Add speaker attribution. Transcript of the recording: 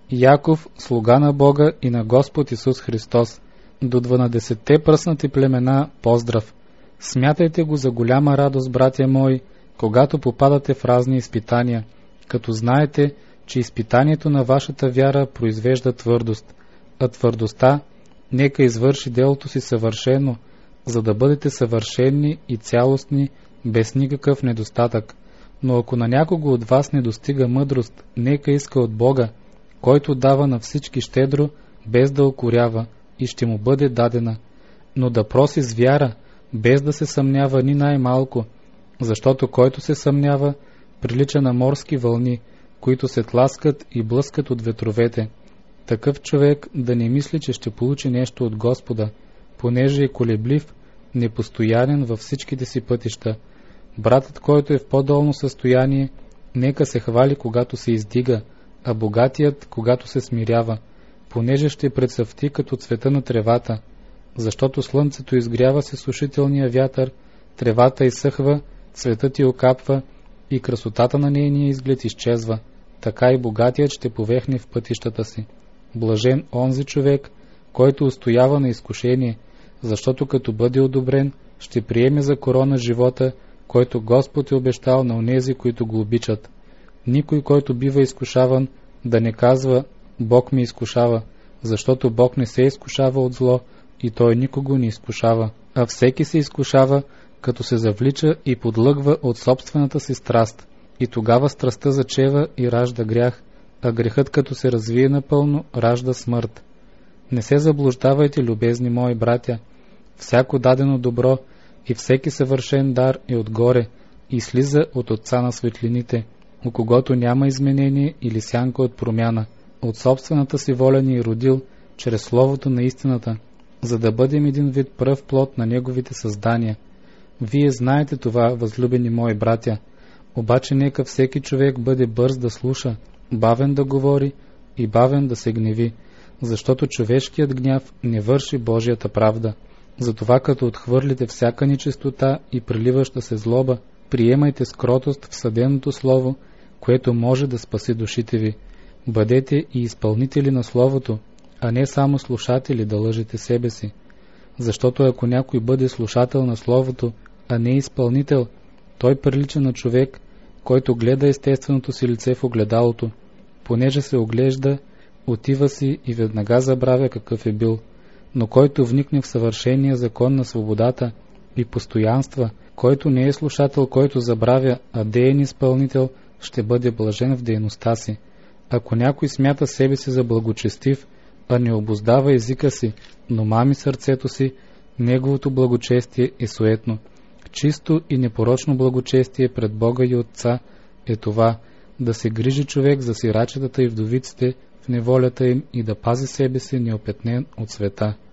Speaker 1: Яков, слуга на Бога и на Господ Исус Христос. До 12-те пръснати племена поздрав! Смятайте го за голяма радост, братя мои, когато попадате в разни изпитания, като знаете, че изпитанието на вашата вяра произвежда твърдост, а твърдостта нека извърши делото си съвършено, за да бъдете съвършени и цялостни, без никакъв недостатък. Но ако на някого от вас не достига мъдрост, нека иска от Бога, който дава на всички щедро, без да укорява, и ще му бъде дадена, но да проси с вяра, без да се съмнява ни най-малко, защото който се съмнява, прилича на морски вълни, които се тласкат и блъскат от ветровете. Такъв човек да не мисли, че ще получи нещо от Господа, понеже е колеблив, непостоянен във всичките си пътища. Братът, който е в по-долно състояние, нека се хвали, когато се издига, а богатият, когато се смирява, понеже ще прецъфти като цвета на тревата, защото слънцето изгрява се сушителния вятър, тревата изсъхва, цветът й окапва и красотата на нейния изглед изчезва, така и богатият ще повехне в пътищата си. Блажен онзи човек, който устоява на изкушение, защото като бъде одобрен, ще приеме за корона живота, който Господ е обещал на онези, които го обичат. Никой, който бива изкушаван, да не казва Бог ме изкушава, защото Бог не се изкушава от зло и Той никого не изкушава, а всеки се изкушава, като се завлича и подлъгва от собствената си страст, и тогава страстта зачева и ражда грях, а грехът като се развие напълно, ражда смърт. Не се заблуждавайте, любезни мои братя, всяко дадено добро и всеки съвършен дар е отгоре и слиза от Отца на светлините, у когото няма изменение или сянка от промяна. От собствената си воля ни е родил, чрез Словото на истината, за да бъдем един вид пръв плод на Неговите създания. Вие знаете това, възлюбени мои братя, обаче нека всеки човек бъде бърз да слуша, бавен да говори и бавен да се гневи, защото човешкият гняв не върши Божията правда. Затова като отхвърлите всяка нечистота и приливаща се злоба, приемайте с кротост всъденото слово, което може да спаси душите ви. Бъдете и изпълнители на Словото, а не само слушатели да лъжете себе си. Защото ако някой бъде слушател на Словото, а не изпълнител, той прилича на човек, който гледа естественото си лице в огледалото. Понеже се оглежда, отива си и веднага забравя какъв е бил. Но който вникне в съвършения закон на свободата и постоянства, който не е слушател, който забравя, а деен изпълнител, ще бъде блажен в дейността си. Ако някой смята себе си за благочестив, а не обуздава езика си, но мами сърцето си, неговото благочестие е суетно. Чисто и непорочно благочестие пред Бога и Отца е това, да се грижи човек за сирачетата и вдовиците в неволята им и да пази себе си неопетнен от света.